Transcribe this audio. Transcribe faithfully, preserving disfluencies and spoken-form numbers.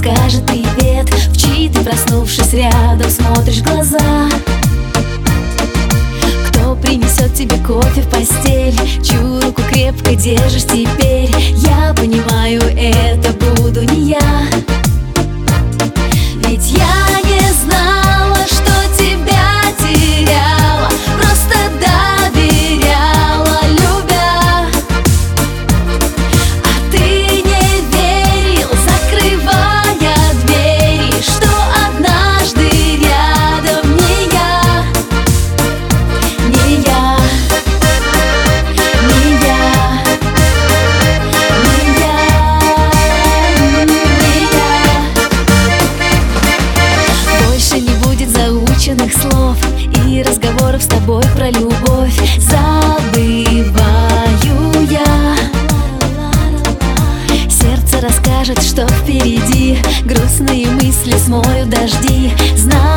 скажет привет, в чьи ты, проснувшись рядом, смотришь в глаза. Кто принесет тебе кофе в постель, чью руку крепко держишь теперь. Я понимаю, это буду не я, ведь я не знала, что тебя теряла, просто доверяла, любя. А ты не верил, закрывая двери, что однажды рядом не я, не я, не я, не я, не я. Больше не будет заученных слов и разговоров с тобой про любовь. Забываю я. Сердце расскажет, что впереди, грустные мысли смоют дожди. Знаю,